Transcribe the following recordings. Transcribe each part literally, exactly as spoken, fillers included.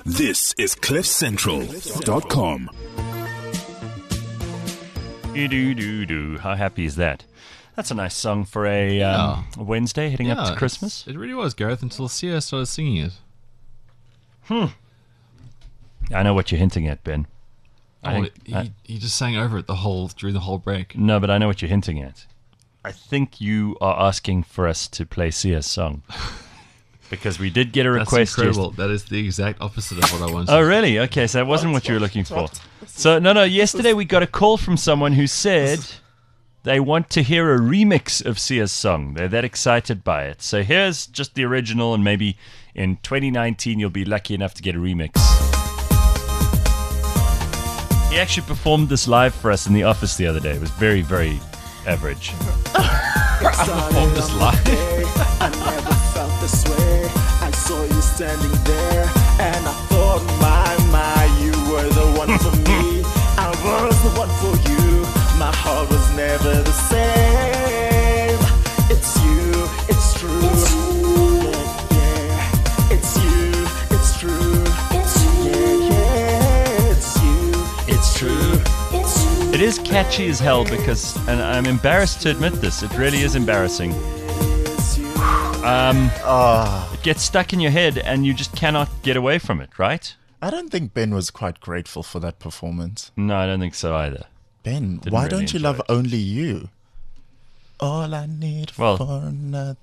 This is cliff central dot com. Do-do-do-do. How happy is that? That's a nice song for a, um, a Wednesday heading Yeah, up to Christmas. It really was, Gareth, until Sia started singing it. Hmm. I know what you're hinting at, Ben. I Oh, think, he, I- he just sang over it the whole during the whole break. no, but I know what you're hinting at. I think you are asking for us to play Sia's song. Because we did get a That's request. incredible. yes- That is the exact opposite of what I wanted. Oh, really? Okay, so that wasn't what you were looking for. So, no, no, yesterday we got a call from someone who said they want to hear a remix of Sia's song. They're that excited by it. So here's just the original, and maybe in twenty nineteen you'll be lucky enough to get a remix. He actually performed this live for us in the office the other day. It was very, very average. I performed this live. I never felt this way. I saw you standing there, and I thought, my, my, you were the one for me. I was the one for you. My heart was never the same. It's you, it's true. Yeah, yeah. It's you, it's true. Yeah, yeah. It's you, it's true. It is catchy as hell because, and I'm embarrassed to admit this, it really is embarrassing. It's you. Um, Ah, it gets stuck in your head and you just cannot get away from it, right? I don't think Ben was quite grateful for that performance. No, I don't think so either. Ben, Didn't why really don't you enjoy love it. only you? All I need Well- for another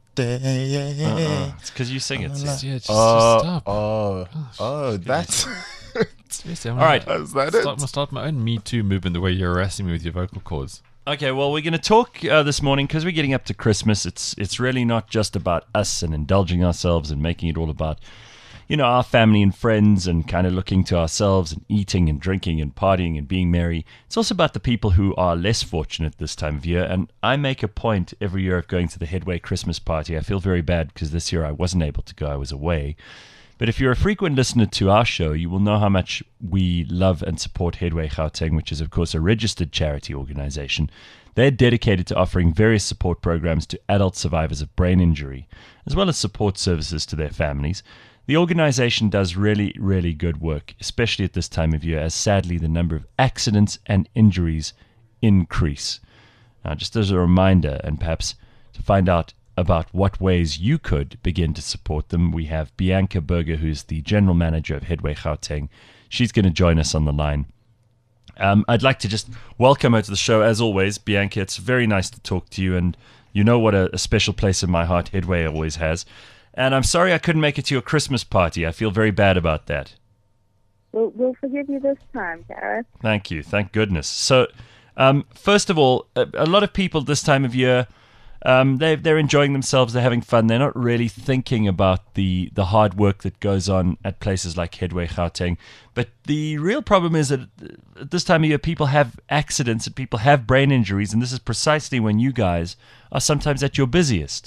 day. Uh-uh. It's because you sing it. sis. Yeah, just, Oh, just stop. oh, oh, that's Seriously, I'm All right. gonna is that start, it? I'm gonna start my own Me Too movement the way you're harassing me with your vocal cords. Okay, well, we're going to talk uh, this morning because we're getting up to Christmas. It's it's really not just about us and indulging ourselves and making it all about, you know, our family and friends and kind of looking to ourselves and eating and drinking and partying and being merry. It's also about the people who are less fortunate this time of year. And I make a point every year of going to the Headway Christmas party. I feel very bad because this year I wasn't able to go. I was away. But if you're a frequent listener to our show, you will know how much we love and support Headway Gauteng, which is, of course, a registered charity organization. They're dedicated to offering various support programs to adult survivors of brain injury, as well as support services to their families. The organization does really, really good work, especially at this time of year, as sadly the number of accidents and injuries increase. Now, just as a reminder, and perhaps to find out about what ways you could begin to support them, we have Bianca Berger, who's the general manager of Headway Gauteng. She's going to join us on the line. Um, I'd like to just welcome her to the show, as always. Bianca, it's very nice to talk to you, and you know what a, a special place in my heart Headway always has. And I'm sorry I couldn't make it to your Christmas party. I feel very bad about that. We'll, we'll forgive you this time, Gareth. Thank you. Thank goodness. So, um, first of all, a, a lot of people this time of year, um, they, they're enjoying themselves. They're having fun. They're not really thinking about the, the hard work that goes on at places like Headway Gauteng. But the real problem is that at this time of year, people have accidents and people have brain injuries. And this is precisely when you guys are sometimes at your busiest.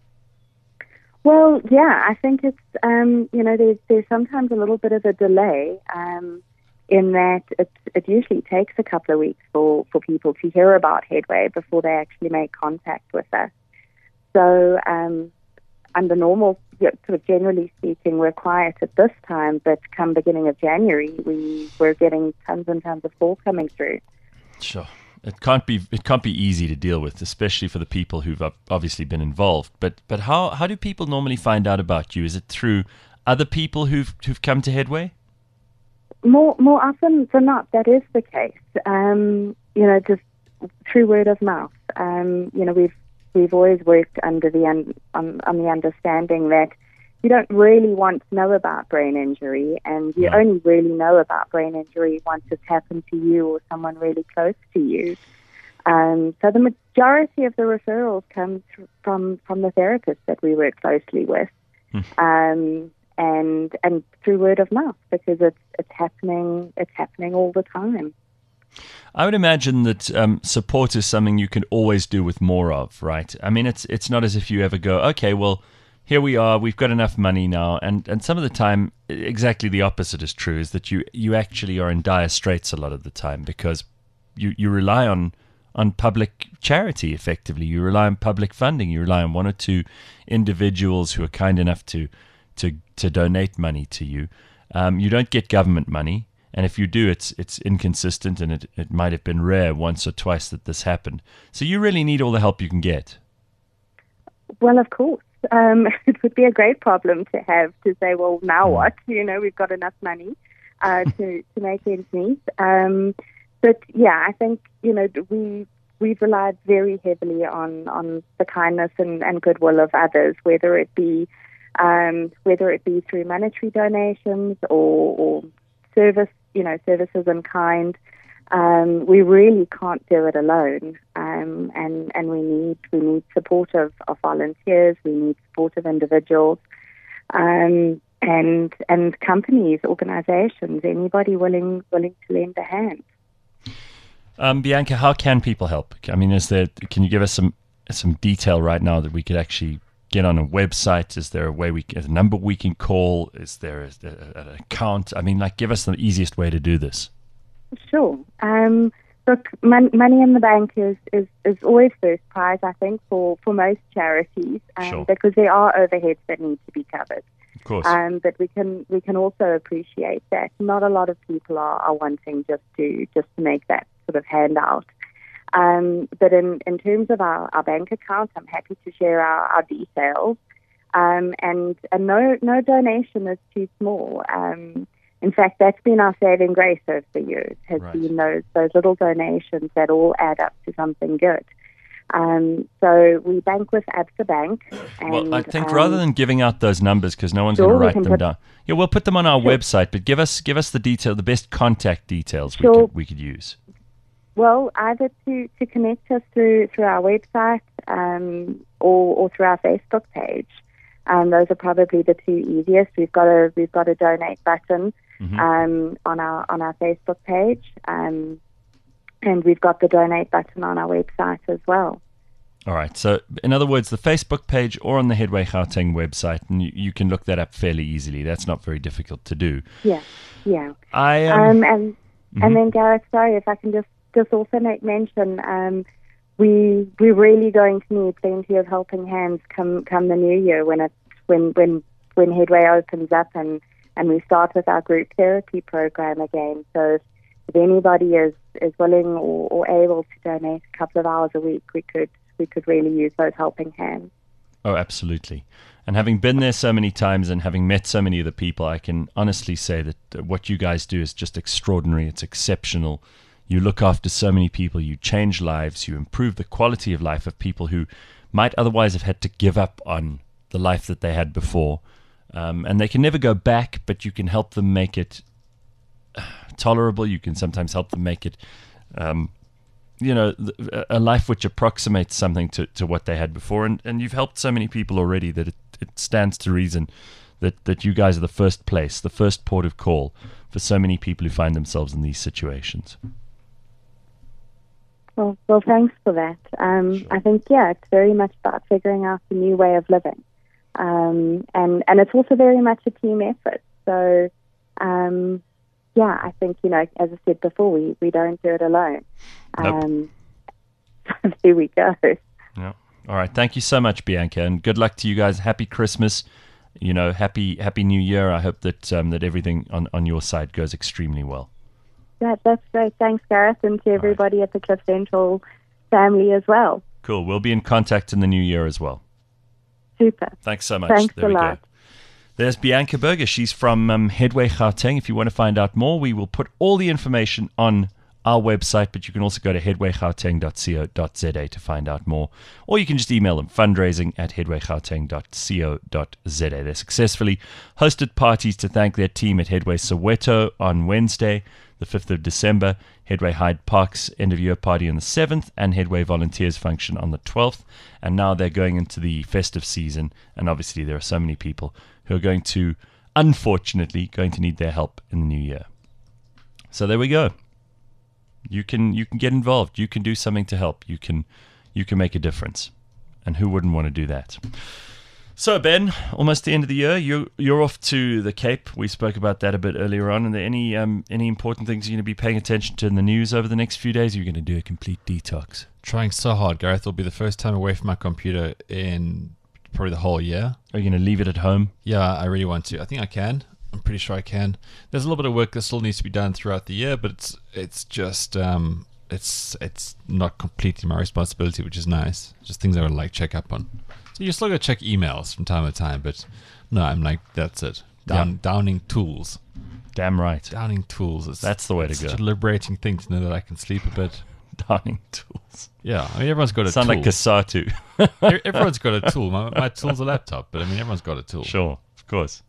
Well, yeah, I think it's, um, you know, there's, there's sometimes a little bit of a delay um, in that it, it usually takes a couple of weeks for, for people to hear about Headway before they actually make contact with us. So um, under normal, yeah, sort of generally speaking, we're quiet at this time, but come beginning of January, we, we're getting tons and tons of calls coming through. Sure. It can't be it can't be easy to deal with, especially for the people who've ob- obviously been involved. But but how, how do people normally find out about you? Is it through other people who've who've come to Headway? More more often than not, that is the case. Um, you know, just through word of mouth. Um, you know, we've we've always worked under the un, on, on the understanding that you don't really want to know about brain injury, and you Yeah. only really know about brain injury once it's happened to you or someone really close to you. Um, so the majority of the referrals comes from from the therapists that we work closely with, um, and and through word of mouth, because it's it's happening it's happening all the time. I would imagine that um, support is something you can always do with more of, right? I mean, it's it's not as if you ever go, okay, well, here we are, we've got enough money now, and, and some of the time, exactly the opposite is true, is that you, you actually are in dire straits a lot of the time because you, you rely on on public charity, effectively. You rely on public funding. You rely on one or two individuals who are kind enough to to, to donate money to you. Um, you don't get government money. And if you do, it's it's inconsistent, and it, it might have been rare once or twice that this happened. So you really need all the help you can get. Well, of course. Um, it would be a great problem to have to say, well, now what? You know, we've got enough money uh, to, to make ends meet. Um, but, yeah, I think, you know, we, we've relied very heavily on, on the kindness and, and goodwill of others, whether it be um, whether it be through monetary donations or, or service, you know, services in kind. Um, we really can't do it alone, um, and and we need we need support of, of volunteers. We need support of individuals, um, and and companies, organisations, anybody willing willing to lend a hand. Um, Bianca, how can people help? I mean, is there? Can you give us some some detail right now that we could actually get on a website? Is there a way we a number we can call? Is there a, a, an account? I mean, like, give us the easiest way to do this. Sure. Um, look, mon- money in the bank is, is, is always first prize, I think, for, for most charities, um, Sure. because there are overheads that need to be covered. Of course. Um, but we can we can also appreciate that not a lot of people are, are wanting just to just to make that sort of handout. Um, but in, in terms of our, our bank account, I'm happy to share our, our details. Um, and and no no donation is too small. Um, In fact, that's been our saving grace over the years, has Right. been those, those little donations that all add up to something good. Um, so we bank with Absa Bank. And, Well, I think um, rather than giving out those numbers, because no one's Sure, going to we write can them put- down. Yeah, we'll put them on our Sure. website, but give us give us the detail, the best contact details we Sure. could we could use. Well, either to, to connect us through through our website um, or, or through our Facebook page. Um, those are probably the two easiest. We've got a we've got a donate button Mm-hmm. um, on our on our Facebook page, um, and we've got the donate button on our website as well. All right. So, in other words, the Facebook page or on the Headway Gauteng website, and you, you can look that up fairly easily. That's not very difficult to do. Yeah, yeah. I um, Um, and and then Gareth, sorry if I can just, just also make mention, um, we we're really going to need plenty of helping hands come come the new year when it when when when Headway opens up and, and we start with our group therapy program again. So if anybody is, is willing or, or able to donate a couple of hours a week, we could we could really use those helping hands. Oh, absolutely. And having been there so many times and having met so many of the people, I can honestly say that uh, what you guys do is just extraordinary. It's exceptional. You look after so many people. You change lives. You improve the quality of life of people who might otherwise have had to give up on the life that they had before. Um, and they can never go back, but you can help them make it tolerable. You can sometimes help them make it, um, you know, th- a life which approximates something to, to what they had before. And, and you've helped so many people already that it, it stands to reason that, that you guys are the first place, the first port of call for so many people who find themselves in these situations. Well, well, thanks for that. Um, I think, yeah, it's very much about figuring out a new way of living. Um, and, and it's also very much a team effort. So, um, yeah, I think, you know, as I said before, we, we don't do it alone. Nope. Um, so there we go. Yeah. All right. Thank you so much, Bianca, and good luck to you guys. Happy Christmas. You know, happy Happy New Year. I hope that um, that everything on, on your side goes extremely well. Yeah, that's great. Thanks, Gareth, and to everybody at the Cliff Central family as well. Cool. We'll be in contact in the new year as well. Super. Thanks so much. Thanks there a we lot. go. There's Bianca Berger. She's from um, Headway Gauteng. If you want to find out more, we will put all the information on our website, but you can also go to headway gauteng dot co dot za to find out more. Or you can just email them, fundraising at headway gauteng dot co dot za. They successfully hosted parties to thank their team at Headway Soweto on Wednesday, the fifth of December, Headway Hyde Park's end-of-year party on the seventh, and Headway Volunteers function on the twelfth. And now they're going into the festive season, and obviously there are so many people who are going to, unfortunately, going to need their help in the new year. So there we go. You can you can get involved. You can do something to help. You can you can make a difference. And who wouldn't want to do that? So Ben, almost the end of the year. You you're off to the Cape. We spoke about that a bit earlier on. Are there any um any important things you're going to be paying attention to in the news over the next few days? You're going to do a complete detox. Trying so hard, Gareth. It'll be the first time away from my computer in probably the whole year. Are you going to leave it at home? Yeah, I really want to. I think I can. I'm pretty sure I can. There's a little bit of work that still needs to be done throughout the year, but it's it's just um, it's it's not completely my responsibility, which is nice. Just things I would like check up on. So you still got to check emails from time to time, but no, I'm like that's it. Down, Yeah. Downing tools, Damn right. downing tools. It's, That's the way to it's go. Such a liberating thing to know that I can sleep a bit. Downing tools. Yeah, I mean everyone's got a Sound tool. like Kasatu. E- everyone's got a tool. My, my tool's a laptop, but I mean everyone's got a tool. Sure, of course.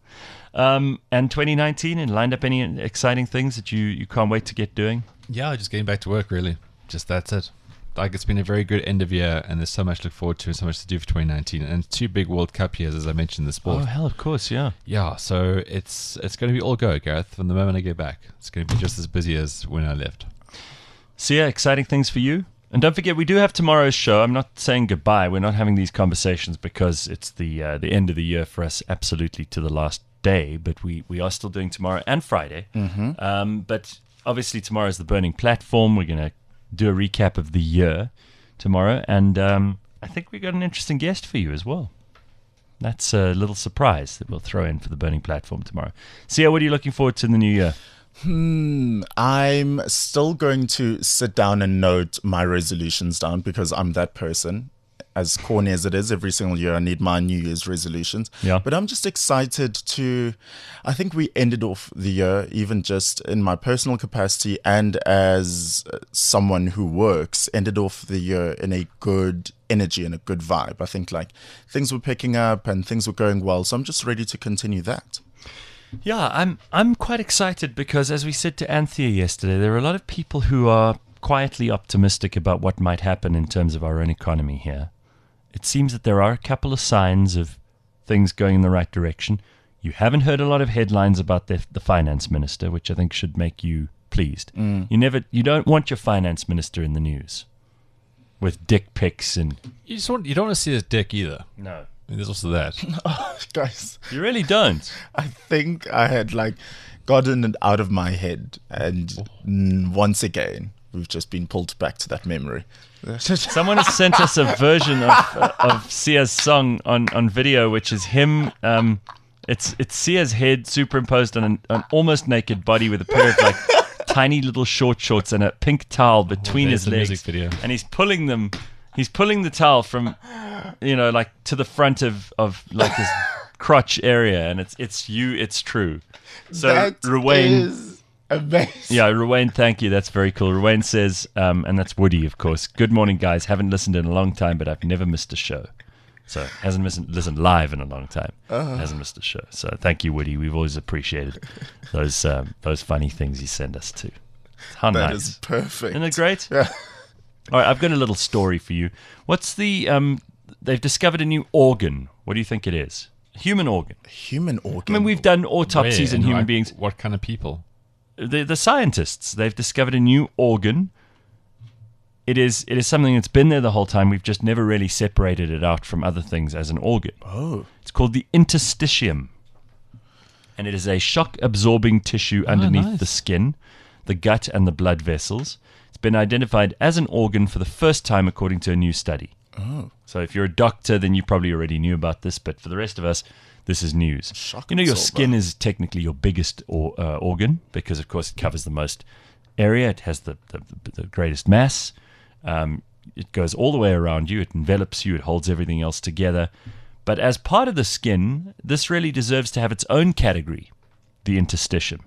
Um, and twenty nineteen, and lined up any exciting things that you, you can't wait to get doing? Yeah, just getting back to work, really. Just that's it. Like, it's been a very good end of year, and there's so much to look forward to and so much to do for twenty nineteen. And two big World Cup years, as I mentioned in the sport. Oh, hell, of course, yeah. Yeah, so it's it's going to be all go, Gareth, from the moment I get back. It's going to be just as busy as when I left. So, yeah, exciting things for you. And don't forget, we do have tomorrow's show. I'm not saying goodbye. We're not having these conversations because it's the uh, the end of the year for us, absolutely to the last day. But we, we are still doing tomorrow and Friday. Mm-hmm. Um, but obviously, tomorrow is the Burning Platform. We're going to do a recap of the year tomorrow. And um, I think we got an interesting guest for you as well. That's a little surprise that we'll throw in for the Burning Platform tomorrow. Sia, what are you looking forward to in the new year? Hmm, I'm still going to sit down and note my resolutions down because I'm that person. As corny as it is, every single year I need my New Year's resolutions. Yeah. But I'm just excited to, I think we ended off the year, even just in my personal capacity and as uh, someone who works, ended off the year in a good energy and a good vibe. I think like things were picking up and things were going well. So I'm just ready to continue that. Yeah, I'm I'm quite excited because, as we said to Anthea yesterday, there are a lot of people who are quietly optimistic about what might happen in terms of our own economy here. It seems that there are a couple of signs of things going in the right direction. You haven't heard a lot of headlines about the, the finance minister, which I think should make you pleased. Mm. You never, you don't want your finance minister in the news with dick pics and You just want, you don't want to see his dick either. no, I mean, there's also that. Oh, guys. you really don't. I think I had like gotten it out of my head, and mm, once again we've just been pulled back to that memory. Someone has sent us a version of uh, of Sia's song on, on video, which is him. Um, it's it's Sia's head superimposed on an, an almost naked body with a pair of like tiny little short shorts and a pink towel between there's his the legs, music video. and he's pulling them. He's pulling the towel from, you know, like to the front of, of like his crotch area, and it's it's you. It's true. So That Ruwain. is amazing. Yeah, Ruwain, thank you. That's very cool. Ruwain says, um, and that's Woody, of course. Good morning, guys. Haven't listened in a long time, but I've never missed a show. So hasn't listened, listened live in a long time. Hasn't missed a show. So thank you, Woody. We've always appreciated those um, those funny things you send us too. How That nice. is perfect. Isn't it great? Yeah. All right, I've got a little story for you. What's the? Um, they've discovered a new organ. What do you think it is? A human organ. Human organ. I mean, we've done autopsies Where on and human like, beings. What kind of people? The the scientists, they've discovered a new organ. It is it is something that's been there the whole time. We've just never really separated it out from other things as an organ. Oh. It's called the interstitium, and it is a shock-absorbing tissue underneath nice. the skin, the gut, and the blood vessels. It's been identified as an organ for the first time, according to a new study. Oh. So if you're a doctor, then you probably already knew about this, but for the rest of us, this is news. Shock You know, your absorber. skin is technically your biggest or, uh, organ because, of course, it covers the most area. It has the, the, the greatest mass. Um, it goes all the way around you. It envelops you. It holds everything else together. But as part of the skin, this really deserves to have its own category, the interstitium.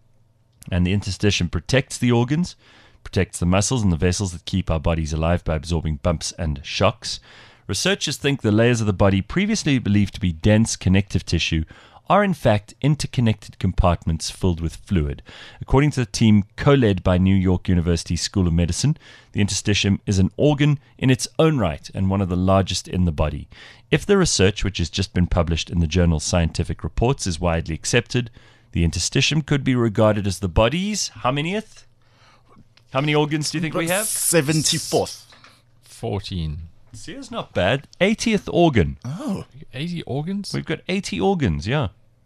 And the interstitium protects the organs, protects the muscles and the vessels that keep our bodies alive by absorbing bumps and shocks. Researchers think the layers of the body previously believed to be dense connective tissue are in fact interconnected compartments filled with fluid. According to the team co-led by New York University School of Medicine, the interstitium is an organ in its own right and one of the largest in the body. If the research, which has just been published in the journal Scientific Reports, is widely accepted, the interstitium could be regarded as the body's how manyth? How many organs do you think we have? seventy-fourth. fourteen. See, it's not bad. eightieth organ. Oh. eighty organs? We've got eighty organs, yeah.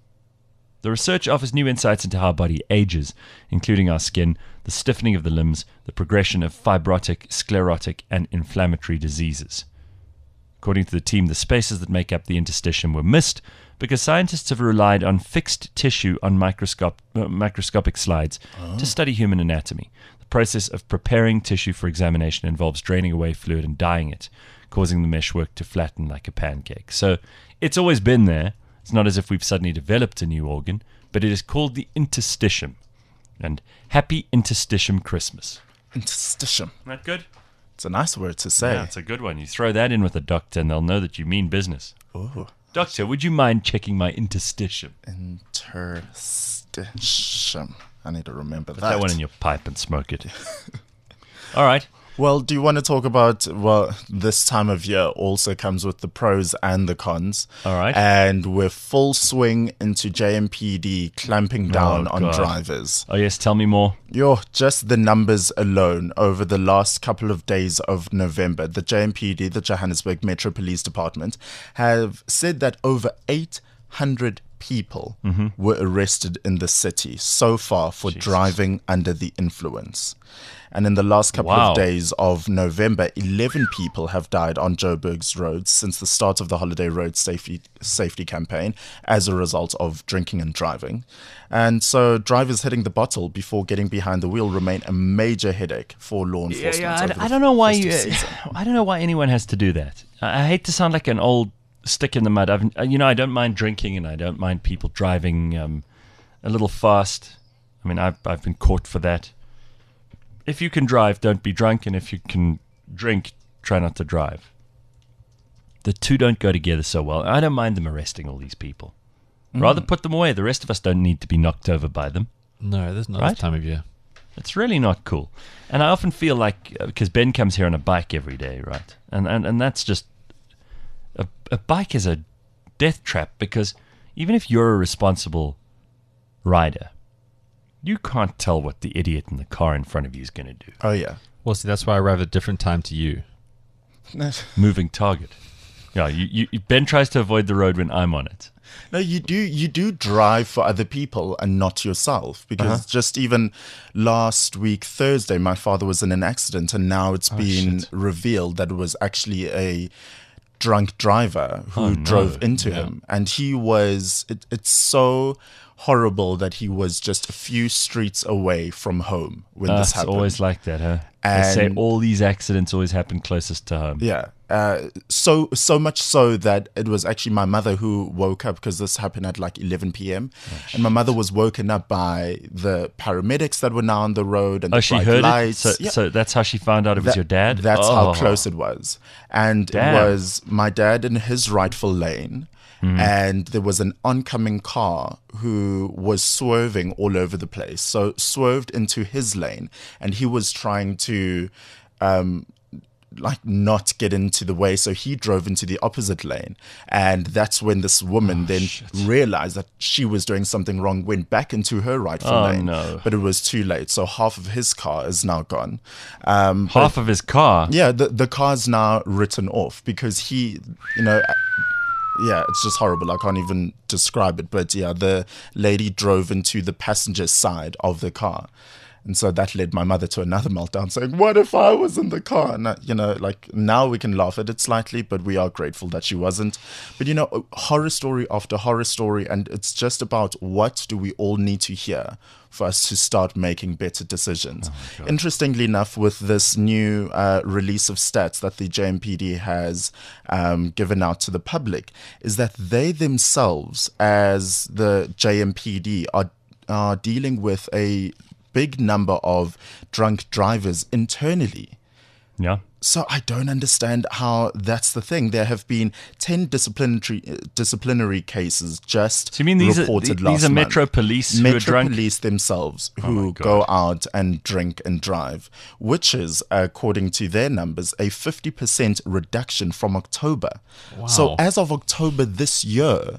The research offers new insights into how our body ages, including our skin, the stiffening of the limbs, the progression of fibrotic, sclerotic, and inflammatory diseases. According to the team, the spaces that make up the interstitium were missed because scientists have relied on fixed tissue on microscope, uh, microscopic slides Oh. to study human anatomy. The process of preparing tissue for examination involves draining away fluid and dyeing it, causing the meshwork to flatten like a pancake. So it's always been there. It's not as if we've suddenly developed a new organ, but it is called the interstitium. And happy interstitium Christmas. Interstitium. Isn't that good? It's a nice word to say. Yeah, it's a good one. You throw that in with a doctor and they'll know that you mean business. Ooh. Doctor, would you mind checking my interstitium? Interstitium. I need to remember Put that. that one in your pipe and smoke it. All right. Well, do you want to talk about, well, this time of year also comes with the pros and the cons. All right. And we're full swing into J M P D clamping down Oh, on God. drivers. Oh, yes, tell me more. Yo, just the numbers alone over the last couple of days of November, the J M P D, the Johannesburg Metro Police Department, have said that over eight hundred people Mm-hmm. were arrested in the city so far for driving under the influence. And in the last couple Wow. of days of November, eleven people have died on Joburg's roads since the start of the Holiday Road Safety Safety campaign as a result of drinking and driving. And so drivers hitting the bottle before getting behind the wheel remain a major headache for law Yeah, enforcement. yeah, over I, the I don't know why you. festive season. I don't know why anyone has to do that. I, I hate to sound like an old stick in the mud. I've, you know, I don't mind drinking and I don't mind people driving um, a little fast. I mean, I've I've been caught for that. If you can drive, don't be drunk, and if you can drink, try not to drive. The two don't go together so well. I don't mind them arresting all these people. Rather put them away. The rest of us don't need to be knocked over by them. No, there's not Right? this time of year. It's really not cool. And I often feel like, because Ben comes here on a bike every day, right? And and, and that's just, a, a bike is a death trap, because even if you're a responsible rider, you can't tell what the idiot in the car in front of you is going to do. Oh, yeah. Well, see, that's why I arrive at a different time to you. Moving target. Yeah, you, you, Ben tries to avoid the road when I'm on it. No, you do you do drive for other people and not yourself, because Uh-huh. just even last week Thursday my father was in an accident, and now it's been shit. revealed that it was actually a drunk driver who Oh, no. drove into Yeah. him, and he was it, it's so horrible that he was just a few streets away from home when Uh, this it's happened. always like that, huh? They say And- all these accidents always happen closest to home. Yeah. Uh, so so much so that it was actually my mother who woke up, because this happened at like eleven p.m. Oh, and my mother was woken up by the paramedics that were now on the road and Oh, the she bright heard lights. it? So, Yeah. so that's how she found out it was That- your dad? That's Oh. how close it was. And Damn. it was my dad in his rightful lane. Mm-hmm. And there was an oncoming car who was swerving all over the place. So swerved into his lane, and he was trying to um, like not get into the way. So he drove into the opposite lane. And that's when this woman Oh, then realized that she was doing something wrong, went back into her rightful Oh, lane. no. But it was too late. So half of his car is now gone. Um, but- Half of his car? yeah, the the car's now written off because he, you know, yeah, it's just horrible. I can't even describe it. But yeah, the lady drove into the passenger side of the car. And so that led my mother to another meltdown, saying, what if I was in the car? And, uh, you know, like now we can laugh at it slightly, but we are grateful that she wasn't. But, you know, horror story after horror story. And it's just about what do we all need to hear for us to start making better decisions. Interestingly enough, with this new uh, release of stats that the J M P D has um, given out to the public, is that they themselves, as the J M P D, are are dealing with a big number of drunk drivers internally. Yeah. So I don't understand how that's the thing. There have been ten disciplinary uh, disciplinary cases just So you mean these are, reported these last are month. Metro Police who are Metro drunk? Police themselves my who God. go out and drink and drive, which is, according to their numbers, a fifty percent reduction from October. So Wow. as of October this year,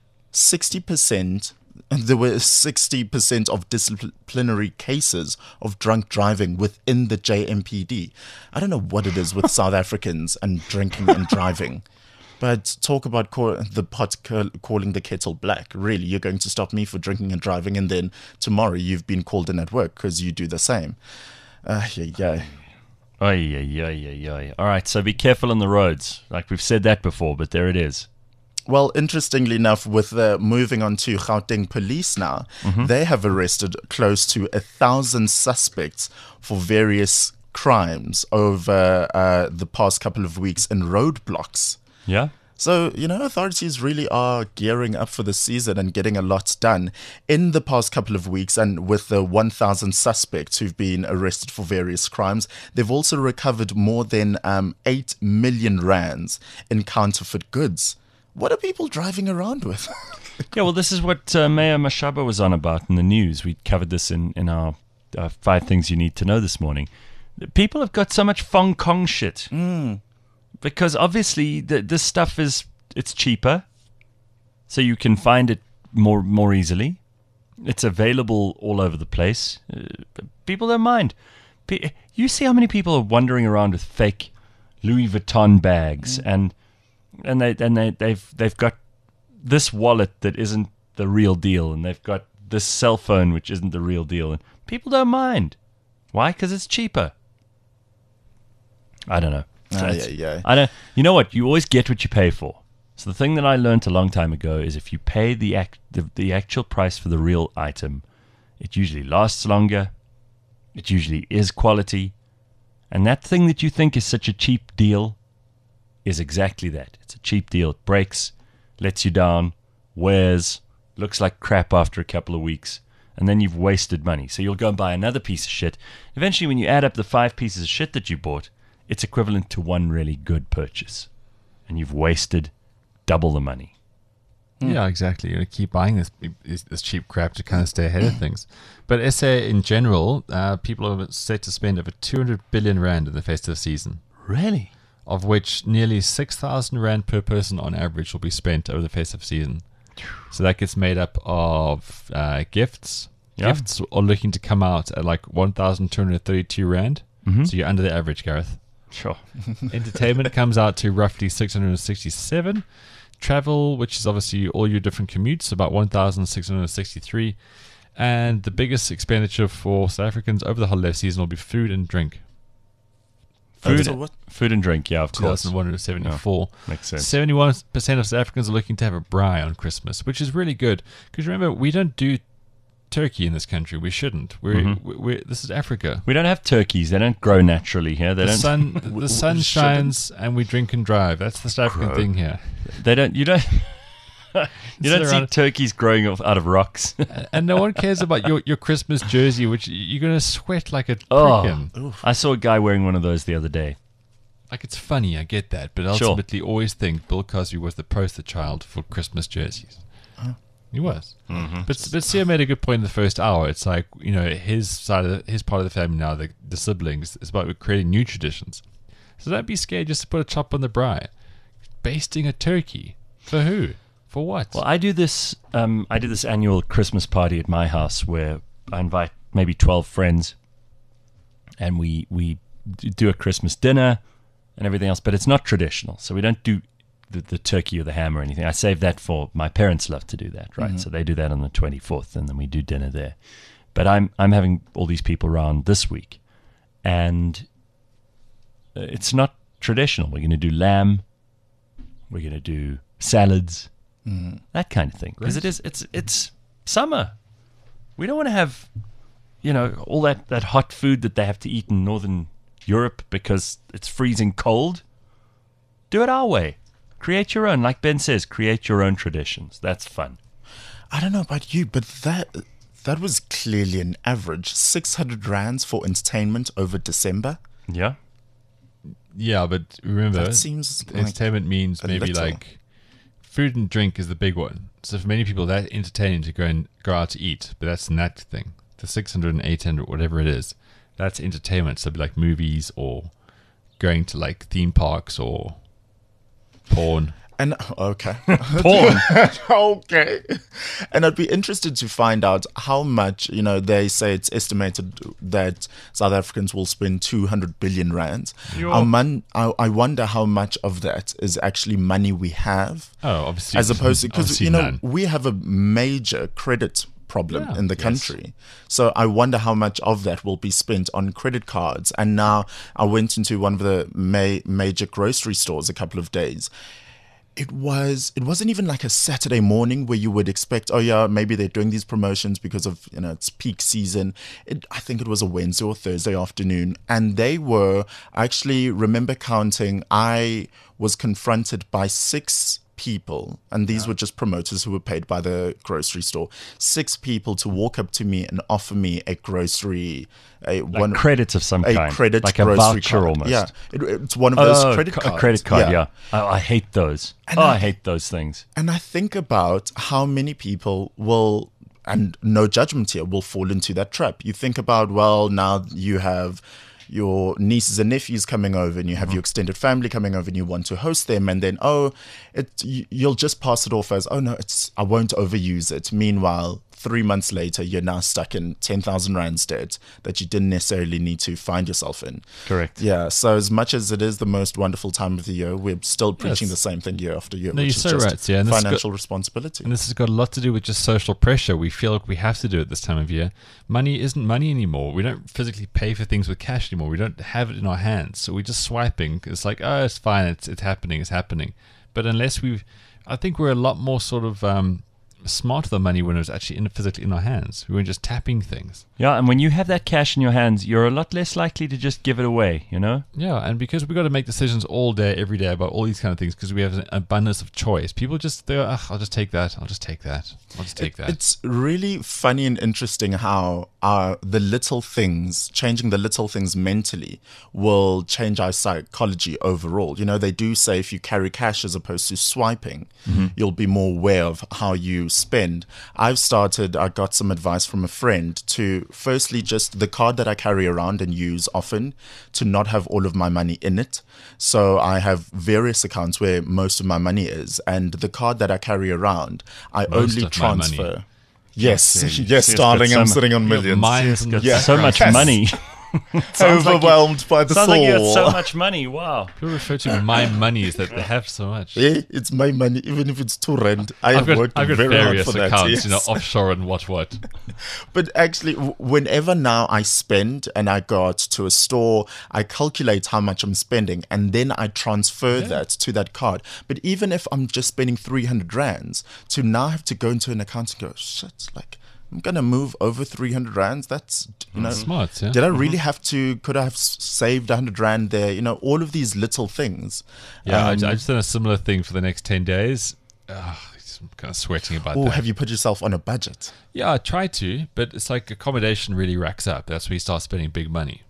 sixty percent, there were sixty percent of disciplinary cases of drunk driving within the J M P D. I don't know what it is with South Africans and drinking and driving. But talk about call, the pot call, calling the kettle black. Really, you're going to stop me for drinking and driving, and then tomorrow you've been called in at work because you do the same. Uh, yeah, yeah. Oh, yeah, yeah, yeah, yeah. All right, so be careful on the roads. Like we've said that before, but there it is. Well, interestingly enough, with uh, moving on to Gauteng police now, Mm-hmm. they have arrested close to a thousand suspects for various crimes over uh, the past couple of weeks in roadblocks. Yeah. So, you know, authorities really are gearing up for the season and getting a lot done in the past couple of weeks. And with the one thousand suspects who've been arrested for various crimes, they've also recovered more than um, eight million rands in counterfeit goods. What are people driving around with? Yeah, well, this is what uh, Mayor Mashaba was on about in the news. We covered this in, in our uh, Five Things You Need to Know this morning. People have got so much Fong Kong shit. Mm. Because obviously the, this stuff is, it's cheaper. So you can find it more more easily. It's available all over the place. Uh, people don't mind. Pe- you see how many people are wandering around with fake Louis Vuitton bags, mm. and and they and they they've they've got this wallet that isn't the real deal, and they've got this cell phone which isn't the real deal, and people don't mind. Why? Because it's cheaper. I don't know. Ah, yeah, yeah. I don't. You know what? You always get what you pay for. So the thing that I learned a long time ago is if you pay the act the, the actual price for the real item, it usually lasts longer. It usually is quality, and that thing that you think is such a cheap deal is exactly that. It's a cheap deal. It breaks, lets you down, wears, looks like crap after a couple of weeks, and then you've wasted money. So you'll go and buy another piece of shit. Eventually, when you add up the five pieces of shit that you bought, it's equivalent to one really good purchase. And you've wasted double the money. Yeah, exactly. You're going to keep buying this this cheap crap to kind of stay ahead of things. But S A in general, uh, people are set to spend over two hundred billion rand in the festive season, Really? of which nearly six thousand rand per person on average will be spent over the festive season. So that gets made up of uh, gifts. Yeah. Gifts are looking to come out at like one thousand two hundred thirty-two rand. Mm-hmm. So you're under the average, Gareth. Sure. Entertainment comes out to roughly six hundred sixty-seven. Travel, which is obviously all your different commutes, about one thousand six hundred sixty-three. And the biggest expenditure for South Africans over the holiday season will be food and drink. Food, So what? food and drink, yeah, of course. two thousand one hundred seventy-four. Makes sense. seventy-one percent of South Africans are looking to have a braai on Christmas, which is really good. Because remember, we don't do turkey in this country. We shouldn't. We're, Mhm. we're, we're this is Africa. We don't have turkeys. They don't grow naturally here. They The don't. sun, the sun we shines, and we drink and drive. That's the South African Grow. thing here. They don't. You don't. You don't Sit see around- turkeys growing off, out of rocks. And no one cares about your, your Christmas jersey, which you're going to sweat like a Oh. frickin'. I saw a guy wearing one of those the other day. Like, it's funny, I get that, but Sure. ultimately always think Bill Cosby was the poster child for Christmas jerseys. He was. Mm-hmm. But but Sia made a good point in the first hour. It's like, you know, his side of the, his part of the family now, the, the siblings, is about creating new traditions. So don't be scared just to put a chop on the braai. Basting a turkey. For who? For what? Well, I do this. Um, I do this annual Christmas party at my house where I invite maybe twelve friends, and we we d- do a Christmas dinner and everything else. But it's not traditional, so we don't do the, the turkey or the ham or anything. I save that for my parents. Love to do that, right? So they do that on the twenty-fourth, and then we do dinner there. But I'm I'm having all these people around this week, and uh, it's not traditional. We're going to do lamb. We're going to do salads. That kind of thing, because it is it's it's summer. We don't want to have, you know, all that, that hot food that they have to eat in Northern Europe because it's freezing cold. Do it our way. Create your own, like Ben says. Create your own traditions. That's fun. I don't know about you, but that that was clearly an average. six hundred rands for entertainment over December. Yeah. yeah, but remember, That seems like entertainment means a maybe little. like food and drink is the big one. So for many people, that's entertaining to go and go out to eat, but that's that thing. The six hundred and eight hundred, whatever it is, that's entertainment. So it'd be like movies or going to like theme parks or porn. And okay, Porn. okay. And I'd be interested to find out how much, you know, they say it's estimated that South Africans will spend two hundred billion rands. I, man, I, I wonder how much of that is actually money we have, Oh, obviously. as opposed to, because, obviously you know, none. we have a major credit problem Yeah, in the yes. country. So I wonder how much of that will be spent on credit cards. And now I went into one of the ma- major grocery stores a couple of days. It was. It wasn't even like a Saturday morning where you would expect, oh yeah, maybe they're doing these promotions because of, you know, it's peak season. It, I think it was a Wednesday or Thursday afternoon, and they were. I actually remember counting. I was confronted by six people, and these were just promoters who were paid by the grocery store. Six people to walk up to me and offer me a grocery, a Like one credits of some a kind. credit like a grocery voucher card. almost. Yeah, it, it's one of those Oh, credit co- cards. a credit card, yeah. I, I hate those. And oh, I- I hate those things. And I think about how many people will, and no judgment here, will fall into that trap. You think about, well, now you have your nieces and nephews coming over, and you have your extended family coming over, and you want to host them, and then oh, it you, you'll just pass it off as, oh no, it's I won't overuse it. Meanwhile, three months later, you're now stuck in ten thousand rands debt that you didn't necessarily need to find yourself in. Correct. Yeah. So as much as it is the most wonderful time of the year, we're still preaching Yes. the same thing year after year, No, which you're is so just right, yeah, and this has financial got- responsibility. And this has got a lot to do with just social pressure. We feel like we have to do it this time of year. Money isn't money anymore. We don't physically pay for things with cash anymore. We don't have it in our hands. So we're just swiping. It's like, oh, it's fine. It's it's happening. It's happening. But unless we've, I think we're a lot more sort of um, smart with the money when it was actually in, physically in our hands. We weren't just tapping things. Yeah, and when you have that cash in your hands, you're a lot less likely to just give it away, you know? Yeah, and because we've got to make decisions all day, every day about all these kind of things because we have an abundance of choice. People just, they go, Ugh, I'll just take that. I'll just take that. I'll just take It- that. It's really funny and interesting how our, the little things, changing the little things mentally, will change our psychology overall. You know, they do say if you carry cash as opposed to swiping, you'll be more aware of how you spend. I've started, I got some advice from a friend to, firstly, just the card that I carry around and use often, to not have all of my money in it. So I have various accounts where most of my money is, and the card that I carry around, I Most only of my money. transfer. Yes, Yeah, yes, see, it's darling, got I'm some- sitting on Yeah, millions. mine's in the Yeah. So much Yes. money. Sounds like you- Overwhelmed by the Sounds soul. like you got so much money. Wow. People refer to my money as that they have so much. Yeah, it's my money, even if it's two rand. I I've have got, worked I've got very hard various for that. accounts, Yes. you know, offshore and what what. But actually, w- whenever now I spend and I go out to a store, I calculate how much I'm spending and then I transfer that to that card. But even if I'm just spending three hundred rands, to now have to go into an account and go, shit, like, I'm going to move over three hundred rands. That's, you know, Smart, yeah. did I really have to, could I have s- saved one hundred rand there? You know, all of these little things. Yeah, I, I Um, just done a similar thing for the next ten days. Ugh, I'm kind of sweating about Oh, that. have you put yourself on a budget? Yeah, I try to, but it's like accommodation really racks up. That's where you start spending big money.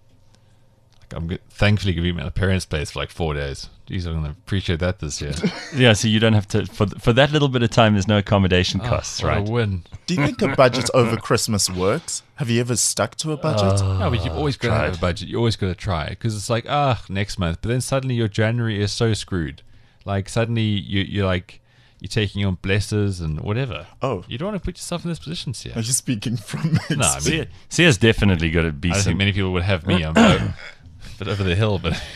Like I'm good, thankfully going to be at my parents' place for like four days. Jeez, I'm going to appreciate that this year. Yeah, so you don't have to, for for that little bit of time, there's no accommodation costs, Oh, what a right? win. Do you think a budget over Christmas works? Have you ever stuck to a budget? Yeah, but you've always got to have tried. a budget. You always got to try because it's like ah next month, but then suddenly your January is so screwed. Like suddenly you you're like you're taking on blessers and whatever. Oh. you don't want to put yourself in this position, Sia. Are you speaking from No, I mean, Sia's definitely got to be I don't some. think many people would have me. I'm a bit over the hill, but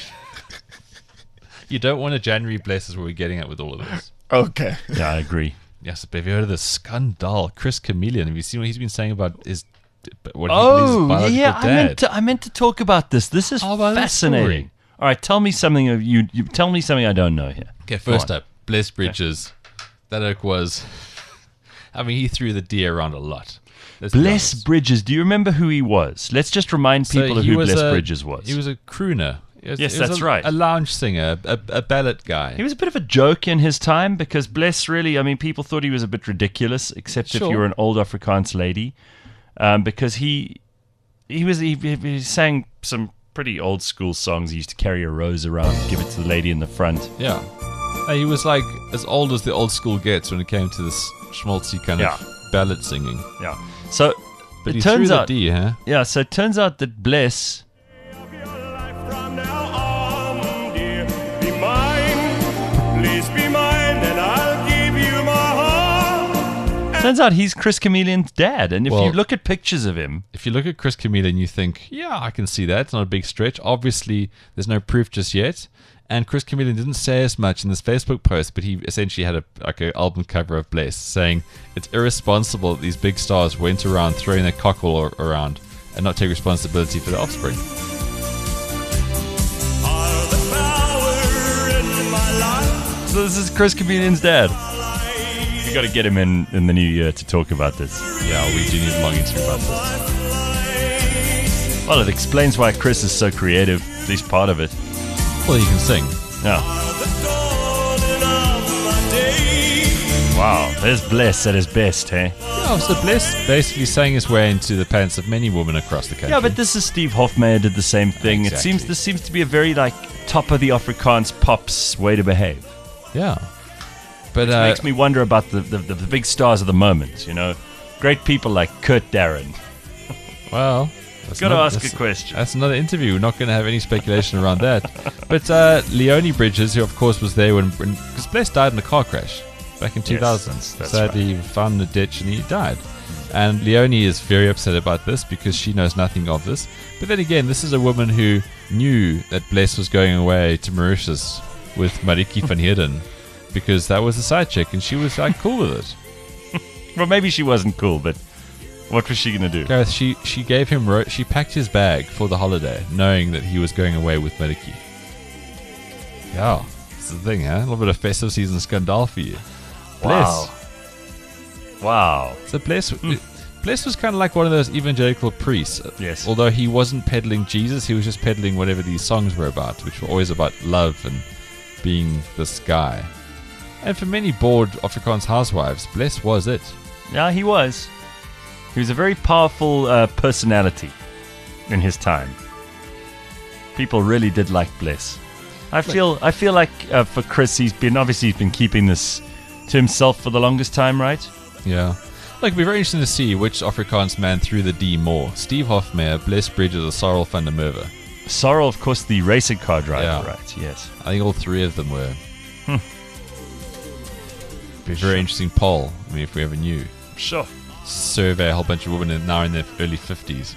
you don't want a January blessers where we're getting at with all of this. Okay. Yeah, I agree. Yes, but have you heard of the scandal? Chris Chameleon. Have you seen what he's been saying about his what he believes is Oh, biological yeah, I dad? meant to. I meant to talk about this. This is How about that fascinating. story? All right, tell me something of you. You tell me something I don't know here. Okay, Go first on. up, Bless Bridges. That oak was. I mean, he threw the D around a lot. Let's be Bless honest. Bridges. Do you remember who he was? Let's just remind So people of he who was Bless a- Bridges was. He was a crooner. He was- Yes, he was that's a- right. A lounge singer, a, a ballad guy. He was a bit of a joke in his time because Bless really, I mean, people thought he was a bit ridiculous, except if Sure. you were an old Afrikaans lady, um, because he he was he, he he sang some pretty old school songs. He used to carry a rose around, give it to the lady in the front. Yeah. Uh, he was like as old as the old school gets when it came to this schmaltzy kind Yeah. of ballad singing. Yeah. So But it he threw turns the out, D, huh? yeah. So it turns out that Bless. From now on, dear, be mine. Please be mine, and I'll give you my heart. Turns out he's Chris Chameleon's dad, and if Well- you look at pictures of him, If you look at Chris Chameleon, you think, yeah, I can see that. It's not a big stretch. Obviously, there's no proof just yet. And Chris Chameleon didn't say as much in this Facebook post, but he essentially had a like an album cover of Bless saying it's irresponsible that these big stars went around throwing their cock all ar- around and not take responsibility for their offspring. All the power in my life So this is Chris Communion's dad. We got to get him in in the new year to talk about this. Yeah, we do need a long interview about this. Well, it explains why Chris is so creative, at least part of it. Well, you can sing. Yeah. Wow, there's Bless at his best, hey? Yeah, so Bless basically sang his way into the pants of many women across the country. Yeah, but this is Steve Hofmeyer did the same thing. It Exactly. seems this seems to be a very like top of the Afrikaans pops way to behave. Yeah. But It uh, makes me wonder about the, the, the, the big stars of the moment, you know? Great people like Kurt Darren. well, that's Gotta not- ask that's- a question. That's another interview. We're not going to have any speculation around that. But uh, Leonie Bridges, who of course was there when because Bless died in a car crash back in two thousand. that's- that's Sadly, he found in a ditch and he died. And Leonie is very upset about this because she knows nothing of this. But then again, this is a woman who knew that Bless was going away to Mauritius with Mariki van Heerden because that was a side chick and she was like cool with it. Well, maybe she wasn't cool, but what was she going to do? Gareth, she, she gave him, ro- she packed his bag for the holiday, knowing that he was going away with Mariki. Yeah, that's the thing, huh? A little bit of festive season scandal for you. Bless. Wow. So Bless, Bless was kind of like one of those evangelical priests. Yes. Although he wasn't peddling Jesus, he was just peddling whatever these songs were about, which were always about love and being this guy. And for many bored Afrikaans housewives, Bless was it. Yeah, he was. He was a very powerful uh, personality in his time. People really did like Bless. I feel I feel like uh, for Chris, he's been obviously he's been keeping this to himself for the longest time, right? Yeah. Like, it'd be very interesting to see which Afrikaans man threw the D more. Steve Hofmeyer, Bless Bridges, or Sorrel van der Merwe. Sorrel, of course, the racing car driver, Yeah. right? Yes. I think all three of them were. Be a very interesting poll. I mean, if we ever knew. Sure. Survey a whole bunch of women in- now in their early fifties.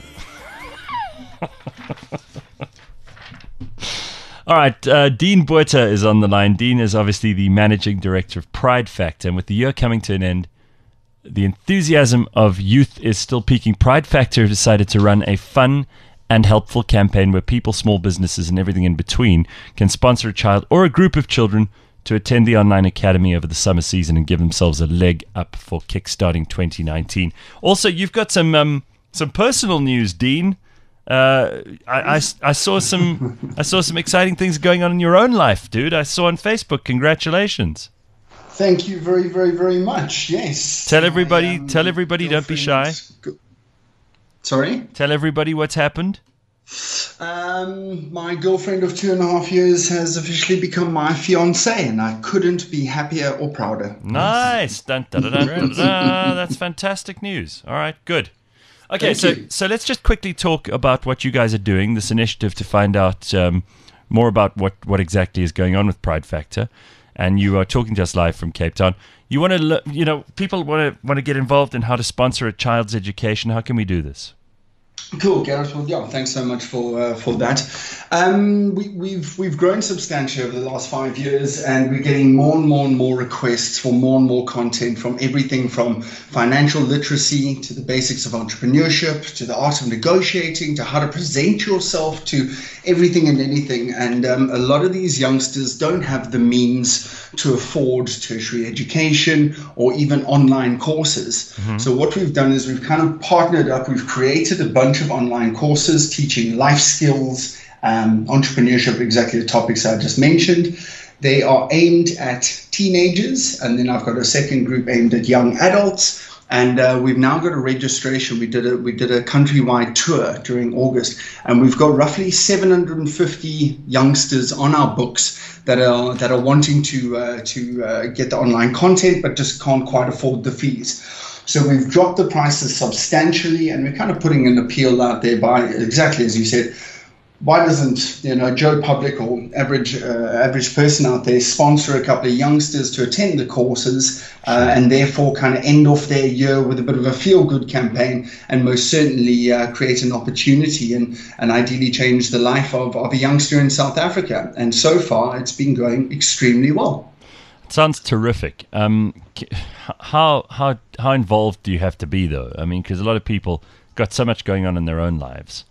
All right, uh, Dean Buerta is on the line. Dean is obviously the managing director of Pride Factor, and with the year coming to an end, the enthusiasm of youth is still peaking. Pride Factor decided to run a fun and helpful campaign where people, small businesses, and everything in between can sponsor a child or a group of children to attend the online academy over the summer season and give themselves a leg up for kickstarting twenty nineteen. Also, you've got some um, some personal news, Dean. Uh, I, I, I saw some I saw some exciting things going on in your own life, dude. I saw on Facebook. Congratulations. Thank you very, very, very much. Yes. Tell everybody- My, um, tell everybody, don't be shy. girlfriend's go- Sorry? Tell everybody what's happened. Um, my girlfriend of two and a half years has officially become my fiance, and I couldn't be happier or prouder. Nice. Dun, dun, dun, dun, dun, dun. That's fantastic news. All right, good. Okay, Thank so you. so let's just quickly talk about what you guys are doing, this initiative to find out um, more about what, what exactly is going on with Pride Factor. And you are talking to us live from Cape Town. You want to, you know, people want to want to get involved in how to sponsor a child's education. How can we do this? Cool, Gareth. Well, yeah, thanks so much for uh, for that. Um, we, we've we've grown substantially over the last five years, and we're getting more and more and more requests for more and more content from everything from financial literacy to the basics of entrepreneurship to the art of negotiating to how to present yourself to everything and anything. And um, a lot of these youngsters don't have the means to afford tertiary education or even online courses. So what we've done is we've kind of partnered up. We've created a bunch of online courses teaching life skills, um, entrepreneurship, exactly the topics I just mentioned. They are aimed at teenagers, and then I've got a second group aimed at young adults. And uh, we've now got a registration. We did a we did a countrywide tour during August, and we've got roughly seven hundred fifty youngsters on our books that are that are wanting to uh, to uh, get the online content, but just can't quite afford the fees. So we've dropped the prices substantially, and we're kind of putting an appeal out there by exactly as you said. Why doesn't, you know, Joe Public or average uh, average person out there sponsor a couple of youngsters to attend the courses uh, and therefore kind of end off their year with a bit of a feel-good campaign, and most certainly uh, create an opportunity and, and ideally change the life of, of a youngster in South Africa. And so far, it's been going extremely well. Sounds terrific. Um, c- how how how involved do you have to be though? I mean, because a lot of people got so much going on in their own lives.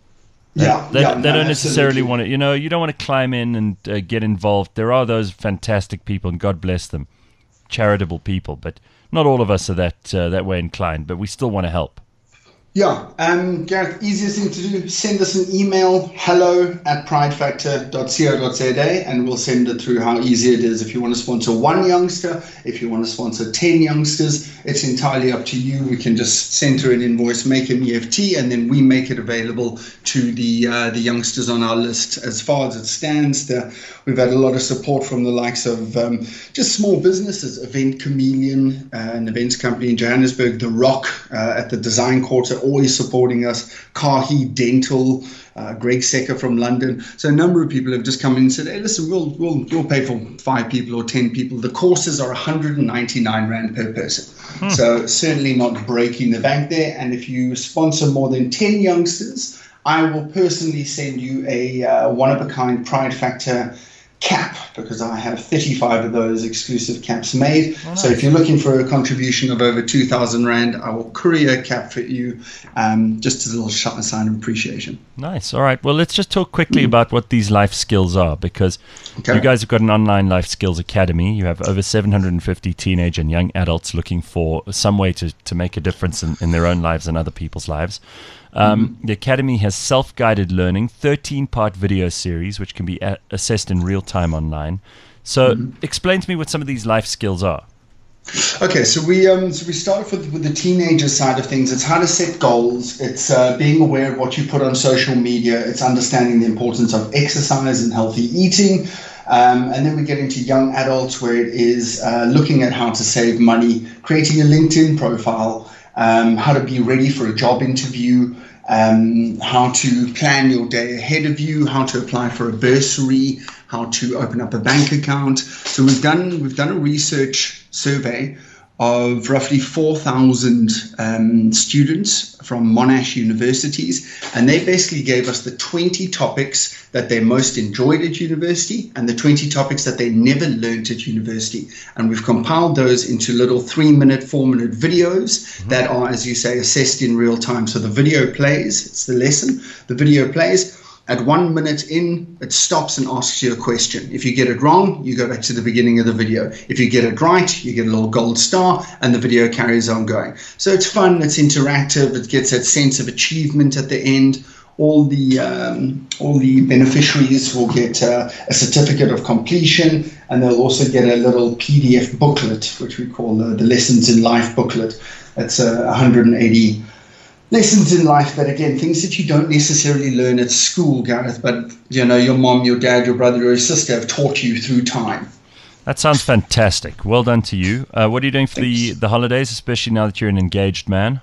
Yeah, They, yeah, they no, don't necessarily absolutely. want to, you know, you don't want to climb in and uh, get involved. There are those fantastic people, and God bless them, charitable people, but not all of us are that uh, that way inclined, but we still want to help. Yeah, um, Gareth, easiest thing to do, send us an email, hello at pridefactor dot co dot za, and we'll send it through how easy it is. If you want to sponsor one youngster, if you want to sponsor ten youngsters, it's entirely up to you. We can just send through an invoice, make an E F T, and then we make it available to the uh, the youngsters on our list. As far as it stands, the, we've had a lot of support from the likes of um, just small businesses, Event Chameleon, uh, an events company in Johannesburg, The Rock uh, at the Design Quarter, always supporting us, Kahi Dental, uh, Greg Secker from London. So a number of people have just come in and said, hey, listen, we'll, we'll, we'll pay for five people or ten people. The courses are one hundred ninety-nine Rand per person. Hmm. So certainly not breaking the bank there. And if you sponsor more than ten youngsters, I will personally send you a uh, one-of-a-kind Pride Factor cap, because I have thirty-five of those exclusive caps made. Oh, nice. So if you're looking for a contribution of over two thousand Rand, I will courier a cap for you, um, just as a little sign of appreciation. Nice. All right. Well, let's just talk quickly mm. about what these life skills are, because okay. you guys have got an online life skills academy. You have over seven hundred fifty teenage and young adults looking for some way to, to make a difference in, in their own lives and other people's lives. Um, mm-hmm. The Academy has self-guided learning, thirteen-part video series, which can be a- assessed in real time online. So mm-hmm. explain to me what some of these life skills are. Okay, so we um, so we start off with, with the teenager side of things. It's how to set goals. It's uh, being aware of what you put on social media. It's understanding the importance of exercise and healthy eating. Um, and then we get into young adults, where it is uh, looking at how to save money, creating a LinkedIn profile, Um, how to be ready for a job interview, um, how to plan your day ahead of you, how to apply for a bursary, how to open up a bank account. So we've done we've done a research survey of roughly four thousand um, students from Monash universities, and they basically gave us the twenty topics that they most enjoyed at university and the twenty topics that they never learned at university. And we've compiled those into little three-minute, four-minute videos mm-hmm. that are, as you say, assessed in real time. So the video plays, it's the lesson, the video plays. At one minute in, it stops and asks you a question. If you get it wrong, you go back to the beginning of the video. If you get it right, you get a little gold star, and the video carries on going. So it's fun, it's interactive, it gets that sense of achievement at the end. All the um, all the beneficiaries will get uh, a certificate of completion, and they'll also get a little P D F booklet, which we call the, the Lessons in Life booklet. That's uh, one hundred eighty lessons in life, that again, things that you don't necessarily learn at school, Gareth, but you know, your mom, your dad, your brother, or your sister have taught you through time. That sounds fantastic. Well done to you. Uh, what are you doing for the, the holidays, especially now that you're an engaged man?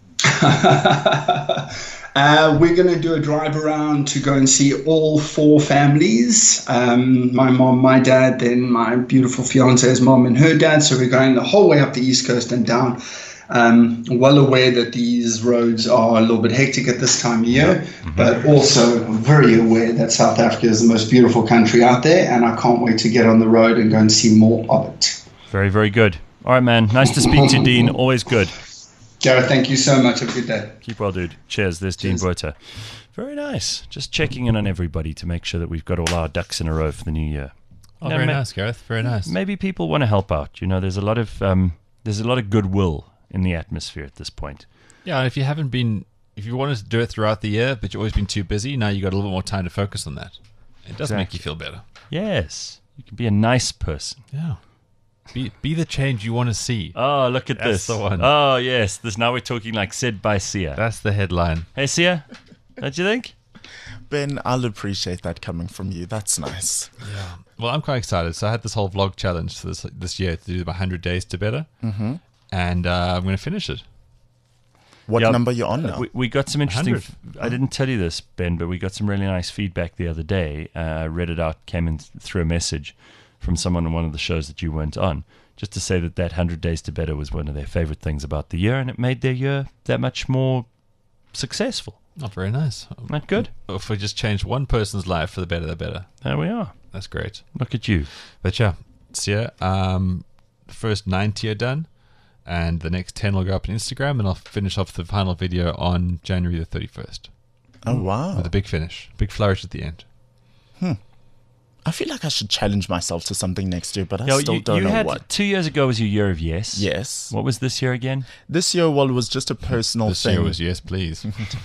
uh, we're going to do a drive around to go and see all four families. Um, my mom, my dad, then my beautiful fiance's mom and her dad. So we're going the whole way up the East Coast and down. Um, well aware that these roads are a little bit hectic at this time of year, mm-hmm. but also very aware that South Africa is the most beautiful country out there, and I can't wait to get on the road and go and see more of it. Very, very good. All right, man. Nice to speak to you, Dean. Always good. Gareth, thank you so much. Have a good day. Keep well, dude. Cheers. There's Cheers. Dean Botha. Very nice. Just checking in on everybody to make sure that we've got all our ducks in a row for the new year. Oh, you know, very ma- nice, Gareth. Very nice. Maybe people want to help out. You know, there's a lot of um, there's a lot of goodwill in the atmosphere at this point. Yeah, if you haven't been, if you wanted to do it throughout the year, but you've always been too busy, now you've got a little bit more time to focus on that. It does exactly. make you feel better. Yes. You can be a nice person. Yeah. Be be the change you want to see. Oh, look at That's this. the one. Oh, yes. This now we're talking like said by Sia. That's the headline. Hey, Sia. What do you think? Ben, I'll appreciate that coming from you. That's nice. Yeah. Well, I'm quite excited. So I had this whole vlog challenge this this year to do my one hundred days to better. Mm-hmm. And uh, I'm going to finish it. What yep. number are you on now? We, we got some interesting... F- I didn't tell you this, Ben, but we got some really nice feedback the other day. Uh, I read it out, came in th- through a message from someone on one of the shows that you weren't on, just to say that that one hundred days to better was one of their favorite things about the year, and it made their year that much more successful. Not very nice. Not good? If we just change one person's life for the better, the better. There we are. That's great. Look at you. But yeah, so yeah, um, the first ninety are done, and the next ten will go up on Instagram, and I'll finish off the final video on January the thirty-first. Oh, wow. With a big finish, big flourish at the end. I feel like I should challenge myself to something next year, but I Yo, still you, don't you know had, what. Two years ago was your year of yes. Yes. What was this year again? This year, well, it was just a personal This thing. year was yes, please.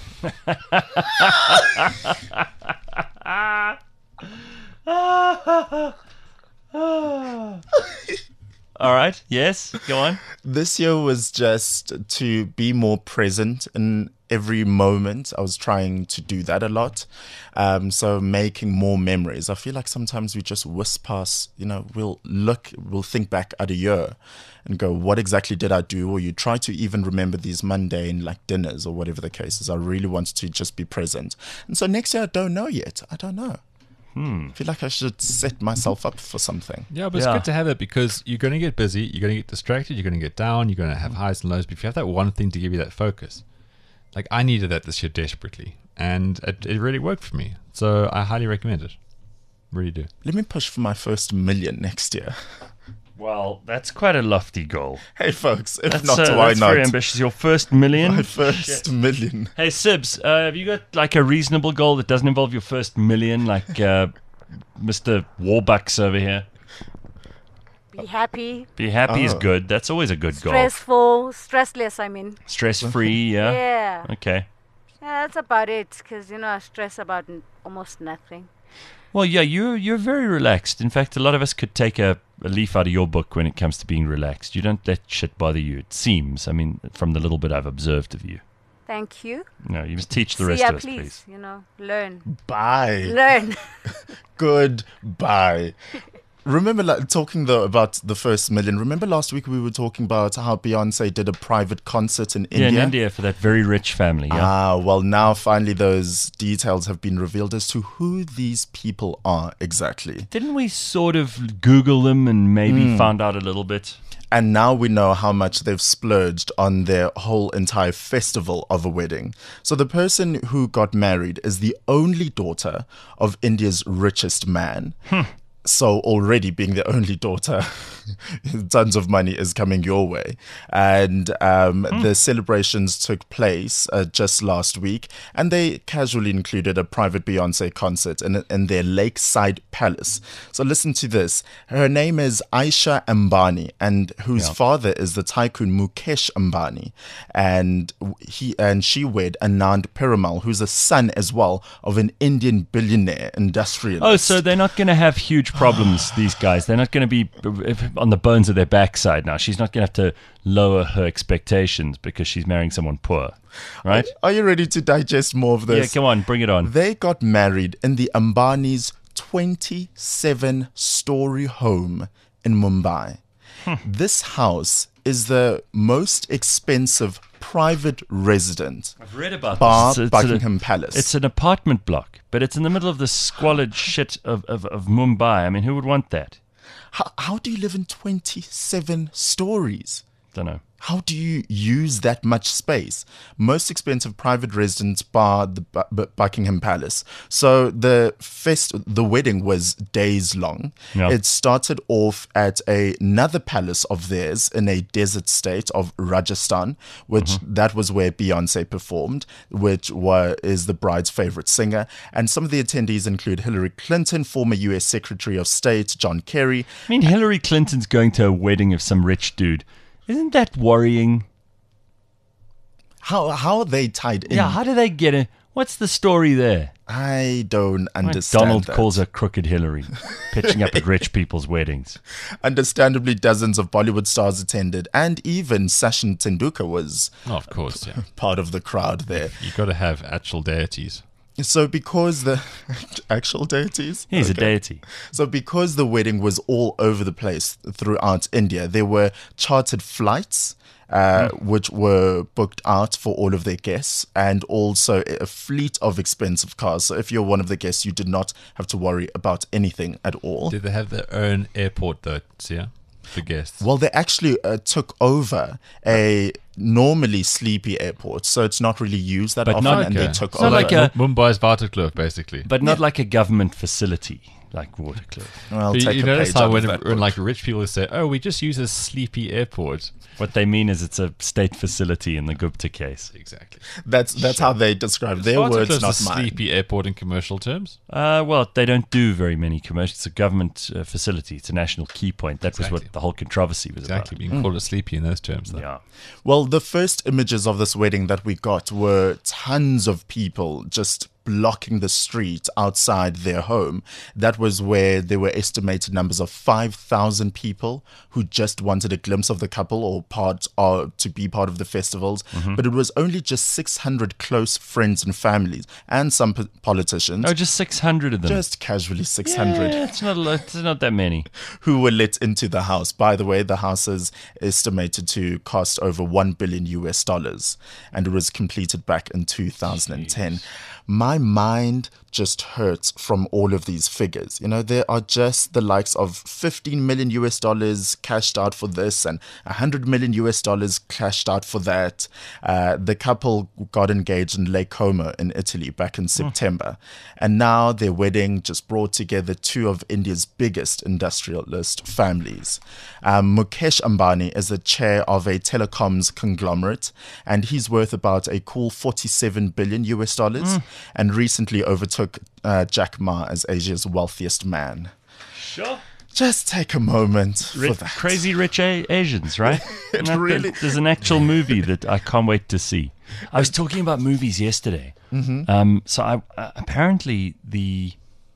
All right. Yes. Go on. This year was just to be more present in every moment. I was trying to do that a lot. Um, so making more memories. I feel like sometimes we just whisk past, you know, we'll look, we'll think back at a year and go, what exactly did I do? Or you try to even remember these mundane like dinners or whatever the case is. I really want to just be present. And so next year, I don't know yet. I don't know. I feel like I should set myself up for something. Yeah, but it's Yeah. good to have it because you're going to get busy, you're going to get distracted, you're going to get down, you're going to have highs and lows. But if you have that one thing to give you that focus, like I needed that this year desperately, and it, it really worked for me. So I highly recommend it. Really do. Let me push for my first million next year. Well, that's quite a lofty goal. Hey, folks, if That's, not, uh, why that's not? very ambitious. Your first million? My first million. Hey, Sibs, uh, have you got like a reasonable goal that doesn't involve your first million, like uh, Mister Warbucks over here? Be happy, Be happy is Oh. good. That's always a good goal. stressful, stressless, I mean. Stress-free, yeah? Yeah. Okay. Yeah, that's about it, because, you know, I stress about n- almost nothing. Well, yeah, you're you're very relaxed. In fact, a lot of us could take a, a leaf out of your book when it comes to being relaxed. You don't let shit bother you. It seems. I mean, from the little bit I've observed of you. Thank you. No, you must teach the See rest ya, of us, please. please. You know, learn. Bye. Learn. Goodbye. Remember, like, talking though about the first million. Remember last week we were talking about how Beyonce did a private concert in Yeah, India. in India for that very rich family. Yeah. Ah, well, now finally those details have been revealed as to who these people are exactly. Didn't we sort of Google them and maybe found out a little bit? And now we know how much they've splurged on their whole entire festival of a wedding. So the person who got married is the only daughter of India's richest man. So already being the only daughter, tons of money is coming your way. And um, the celebrations took place uh, just last week, and they casually included a private Beyonce concert in, in their lakeside palace. So listen to this. Her name is Aisha Ambani, and whose Yeah. father is the tycoon Mukesh Ambani. And he and she wed Anand Perumal, who's a son as well of an Indian billionaire industrialist. Oh, so they're not going to have huge problems, these guys. They're not going to be on the bones of their backside now. She's not going to have to lower her expectations because she's marrying someone poor, right? Are you ready to digest more of Yeah, this? come on, bring it on. They got married in the Ambani's twenty-seven story home in Mumbai. This house is the most expensive private residence, I've read about bar this. It's a- Buckingham Palace. It's an apartment block, but it's in the middle of the squalid shit of, of, of Mumbai. I mean, who would want that? how, how do you live in twenty-seven stories? Don't know. How do you use that much space? Most expensive private residence bar the Bu- Bu- Buckingham Palace. So the fest, the wedding was days long. Yeah. It started off at a, another palace of theirs in a desert state of Rajasthan, which that was where Beyonce performed, which wa- is the bride's favorite singer. And some of the attendees include Hillary Clinton, former U S Secretary of State John Kerry. I mean, Hillary Clinton's going to a wedding of some rich dude. Isn't that worrying? How how are they tied in? Yeah, how do they get it? What's the story there? I don't Like understand. Donald that. calls her Crooked Hillary, pitching up at rich people's weddings. Understandably, dozens of Bollywood stars attended, and even Sachin Tendulkar was Oh, of course, yeah. part of the crowd there. You've got to have actual deities. So, because the actual deities, He's a Okay. deity. So, because the wedding was all over the place throughout India, there were chartered flights. Uh, which were booked out for all of their guests, and also a fleet of expensive cars. So if you're one of the guests, you did not have to worry about anything at all. Did they have their own airport, though, Sia? The guests. Well, they actually uh, took over a normally sleepy airport, so it's not really used that But often, not- and they okay. took It's not over. like a- Mumbai's Waterkloof, basically. but not like a government facility like Waterkloof. Well, But you, take you a notice page how out when, of that when book. like rich people say, "Oh, we just use a sleepy airport." What they mean is it's a state facility in the Gupta case. Exactly. That's that's how they describe their words, Waterkloof's not a mine. sleepy airport in commercial terms. Uh, well, they don't do very many commercials. It's a government uh, facility. It's a national key point. That was Exactly. what the whole controversy was Exactly, about. being called a sleepy in those terms. Though. Yeah. Well, the first images of this wedding that we got were tons of people just blocking the street outside their home. That was where there were estimated numbers of five thousand people who just wanted a glimpse of the couple or part or to be part of the festivals. But it was only just six hundred close friends and families and some p- politicians, Oh, just six hundred of them. just casually six hundred. Yeah, it's not a lot. It's not that many. Who were let into the house. By the way, the house is estimated to cost over one billion U S dollars, and it was completed back in two thousand ten. My mind just hurts from all of these figures. You know, there are just the likes of fifteen million U S dollars cashed out for this and one hundred million U S dollars cashed out for that. Uh, the couple got engaged in Lake Como in Italy back in September. And now their wedding just brought together two of India's biggest industrialist families. Um, Mukesh Ambani is the chair of a telecoms conglomerate, and he's worth about a cool forty-seven billion U S dollars, and recently overtook uh, Jack Ma as Asia's wealthiest man. Sure. Just take a moment for Ri- that. Crazy Rich a- Asians, right? It And that- really- There's an actual movie that I can't wait to see. I was talking about movies yesterday. Mm-hmm. Um, so I, uh, apparently the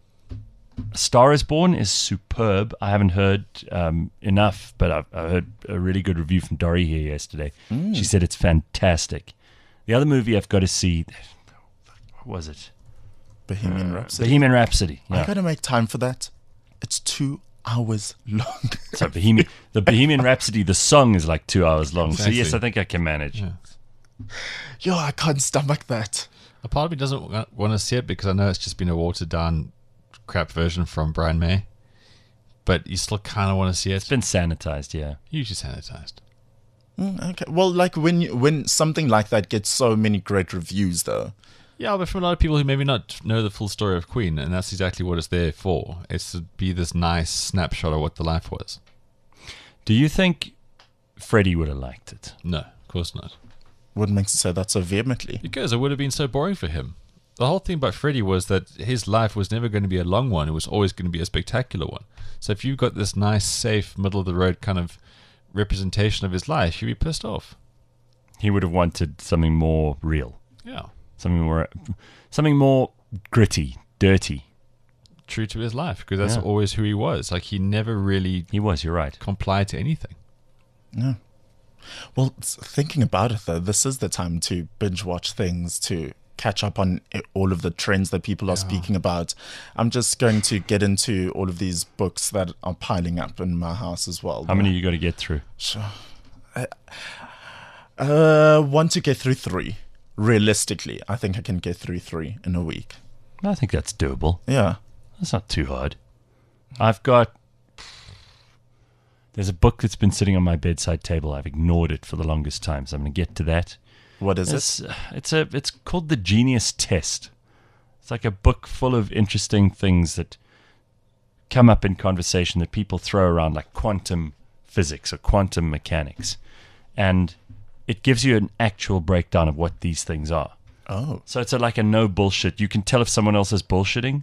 Star is Born is superb. I haven't heard um, enough, but I've, I heard a really good review from Dory here yesterday. Mm. She said it's fantastic. The other movie I've got to see, what was it? Bohemian Rhapsody. Bohemian Rhapsody. I Yeah. gotta make time for that. It's two hours long. So Bohemian, the Bohemian Rhapsody, the song is like two hours long. So Exactly. yes, I think I can manage. Yeah. Yo, I can't stomach that. A part of me doesn't want to see it because I know it's just been a watered down crap version from Brian May, but you still kind of want to see it. It's been sanitized, yeah. Usually sanitized. Mm, okay. Well, like when you, when something like that gets so many great reviews, though. Yeah, but from a lot of people who maybe not know the full story of Queen, and that's exactly what it's there for. It's to be this nice snapshot of what the life was. Do you think Freddie would have liked it? No, of course not. What makes you say that so vehemently? Because it would have been so boring for him. The whole thing about Freddie was that his life was never going to be a long one. It was always going to be a spectacular one. So if you've got this nice, safe, middle-of-the-road kind of representation of his life, you'd be pissed off. He would have wanted something more real, Yeah. something more, something more gritty, dirty. True to his life, because that's Yeah. always who he was. Like, he never really He was. You're right. complied to anything. Yeah. Well, s- thinking about it, though, this is the time to binge watch things, to catch up on i- all of the trends that people are speaking about. I'm just going to get into all of these books that are piling up in my house as well. How many you got to get through? Sure. I uh, want to get through three. Realistically, I think I can get through three in a week. I think that's doable. Yeah. That's not too hard. I've got. There's a book that's been sitting on my bedside table. I've ignored it for the longest time, so I'm going to get to that. What is it? It's, it's a. It's called the Genius Test. It's like a book full of interesting things that come up in conversation that people throw around, like quantum physics or quantum mechanics, and it gives you an actual breakdown of what these things are. Oh, So it's a, like a no bullshit. You can tell if someone else is bullshitting.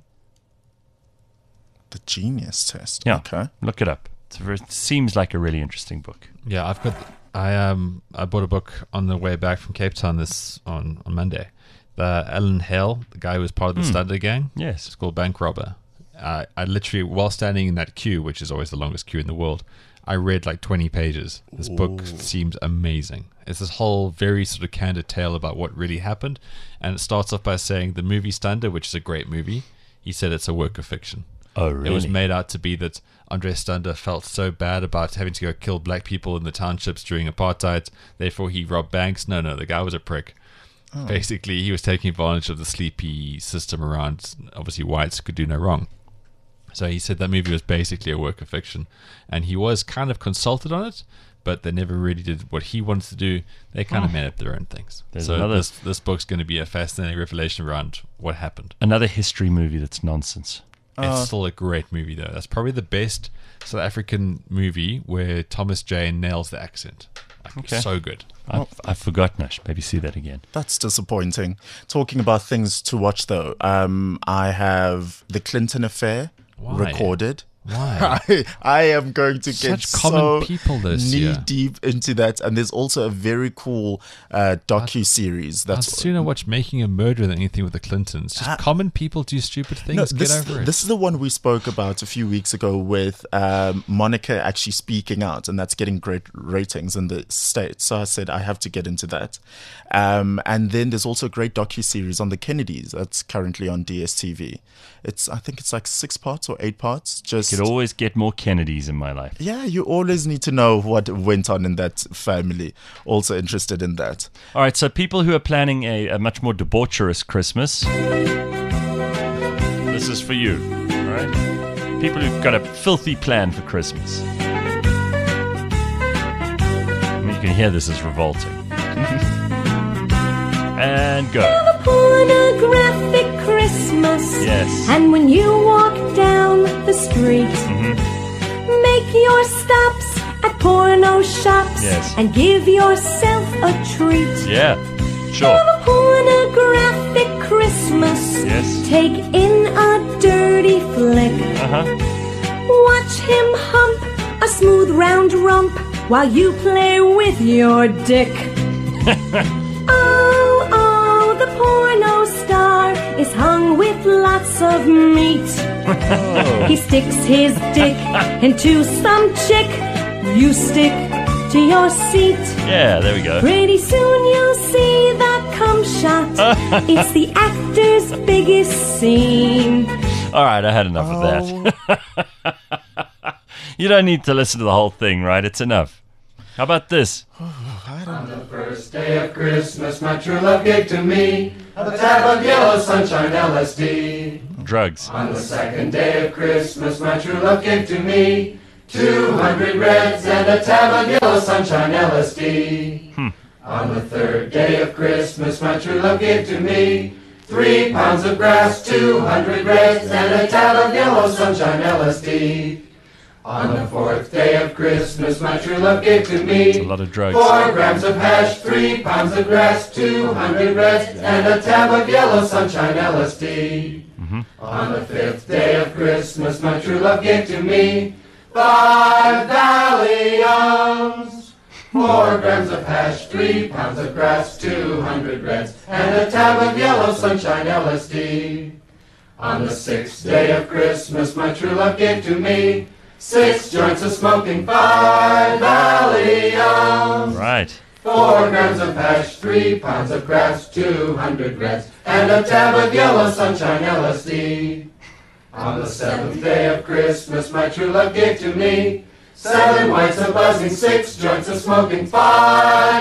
the Genius Test. Yeah, Okay. look it up. It's a very, it seems like a really interesting book. Yeah, I've got. I um I bought a book on the way back from Cape Town this on, on Monday. The Alan Hale, the guy who was part of the Hmm. Thunder Gang. Yes. It's called Bank Robber. I I literally, while standing in that queue, which is always the longest queue in the world, I read like twenty pages. This book seems amazing. It's this whole very sort of candid tale about what really happened, and it starts off by saying the movie Thunder, which is a great movie, he said it's a work of fiction. Oh, really? It was made out to be that Andre Stander felt so bad about having to go kill black people in the townships during apartheid, therefore he robbed banks. No, no, the guy was a prick. Basically, he was taking advantage of the sleepy system around. Obviously, whites could do no wrong. So he said that movie was basically a work of fiction, and he was kind of consulted on it, but they never really did what he wanted to do. They kind of made up their own things. There's so another- this this book's going to be a fascinating revelation around what happened. Another history movie that's nonsense. It's still a great movie, though. That's probably the best South African movie where Thomas Jane nails the accent. Like, Okay. so good. I've, I've forgotten. I should maybe see that again. That's disappointing. Talking about things to watch, though, um, I have The Clinton Affair Why? recorded. Why? I, I am going to get Such common so people this knee year. deep into that, and there's also a very cool uh, docu series. I'd That's sooner watch Making a Murder than anything with the Clintons. Just Ah. common people do stupid things. No, Get this, over it. this is the one we spoke about a few weeks ago with um, Monica actually speaking out, and that's getting great ratings in the States. So I said I have to get into that. Um, and then there's also a great docu-series on the Kennedys that's currently on D S T V. It's I think it's like six parts or eight parts. Just Could always get more Kennedys in my life. yeah, you always need to know what went on in that family. Also interested in that. All right, so people who are planning a, a much more debaucherous Christmas, this is for you, all right? People who've got a filthy plan for Christmas. I mean, you can hear this is revolting. And go. Pornographic Christmas. Yes. And when you walk down the street, make your stops at porno shops Yes. and give yourself a treat. Yeah, sure. Have a pornographic Christmas. Yes. Take in a dirty flick. Uh-huh. Watch him hump a smooth round rump while you play with your dick. Oh, oh, the porno star is hung with lots of meat. He sticks his dick into some chick. You stick to your seat. Yeah, there we go. Pretty soon you'll see that cum shot. It's the actor's biggest scene. All right, I had enough of that. You don't need to listen to the whole thing, right? It's enough. How about this? First day of Christmas, my true love gave to me a tab of yellow sunshine L S D. Drugs. On the second day of Christmas, my true love gave to me two hundred reds and a tab of yellow sunshine L S D. Hmm. On the third day of Christmas, my true love gave to me three pounds of grass, two hundred reds and a tab of yellow sunshine L S D. On the fourth day of Christmas, my true love gave to me A lot of drugs. four grams of hash, three pounds of grass, two hundred reds, and a tab of yellow sunshine L S D. Mm-hmm. On the fifth day of Christmas, my true love gave to me five Valiums, four grams of hash, three pounds of grass, two hundred reds, and a tab of yellow sunshine L S D. On the sixth day of Christmas, my true love gave to me six joints of smoking, five Valiums, Right. four grams of hash, three pounds of grass, two hundred reds, and a tab of yellow sunshine L S D. On the seventh day of Christmas, my true love gave to me seven whites of buzzing, six joints of smoking, five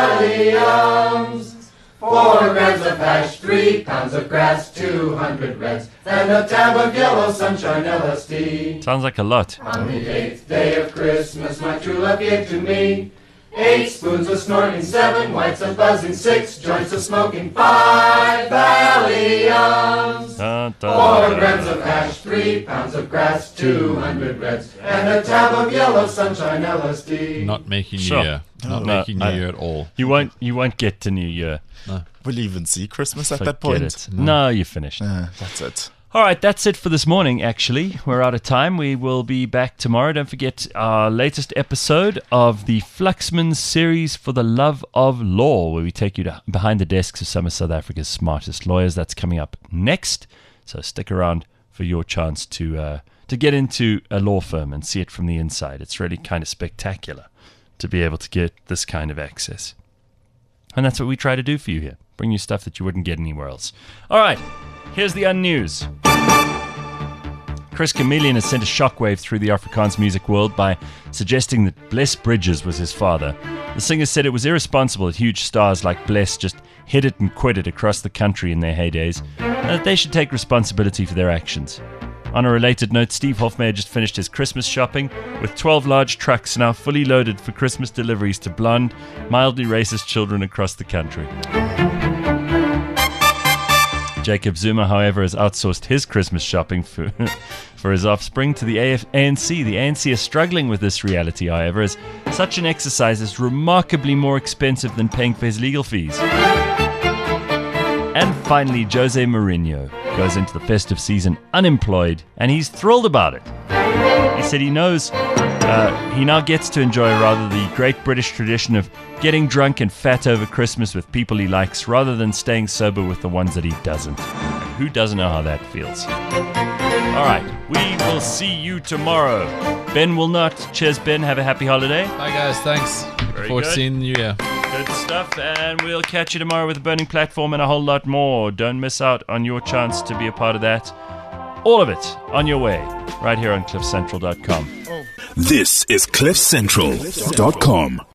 Valiums, four grams of hash, three pounds of grass, two hundred reds, and a tab of yellow sunshine L S D. Sounds like a lot. On the eighth day of Christmas, my true love gave to me eight spoons of snorting, seven whites of buzzing, six joints of smoking, five Valiums, Dun, dun, four dun. grams of hash, three pounds of grass, two hundred reds, and a tab of yellow sunshine L S D. Not making Sure. New Year. Not No, making New I- Year at all. You won't. You won't get to New Year. Will you even see Christmas at Forget that point? it. No, you're finished. Uh, that's it. All right, that's it for this morning, actually. We're out of time. We will be back tomorrow. Don't forget our latest episode of the Fluxman series For the Love of Law, where we take you to behind the desks of some of South Africa's smartest lawyers. That's coming up next. So stick around for your chance to uh, to get into a law firm and see it from the inside. It's really kind of spectacular to be able to get this kind of access. And that's what we try to do for you here. Bring you stuff that you wouldn't get anywhere else. All right. Here's the unnews. Chris Chameleon has sent a shockwave through the Afrikaans music world by suggesting that Bless Bridges was his father. The singer said it was irresponsible that huge stars like Bless just hit it and quit it across the country in their heydays, and that they should take responsibility for their actions. On a related note, Steve Hofmeyr just finished his Christmas shopping with twelve large trucks now fully loaded for Christmas deliveries to blonde, mildly racist children across the country. Jacob Zuma, however, has outsourced his Christmas shopping for, for his offspring to the A F- A N C. The A N C is struggling with this reality, however, as such an exercise is remarkably more expensive than paying for his legal fees. And finally, Jose Mourinho goes into the festive season unemployed, and he's thrilled about it. He said he knows uh, he now gets to enjoy rather the great British tradition of getting drunk and fat over Christmas with people he likes rather than staying sober with the ones that he doesn't. And who doesn't know how that feels? All right, we will see you tomorrow. Ben will not. Cheers, Ben. Have a happy holiday. Bye, guys. Thanks. Looking Very forward good. to seeing the new year. Good stuff, and we'll catch you tomorrow with the Burning Platform and a whole lot more. Don't miss out on your chance to be a part of that. All of it on your way, right here on cliff central dot com. This is cliff central dot com.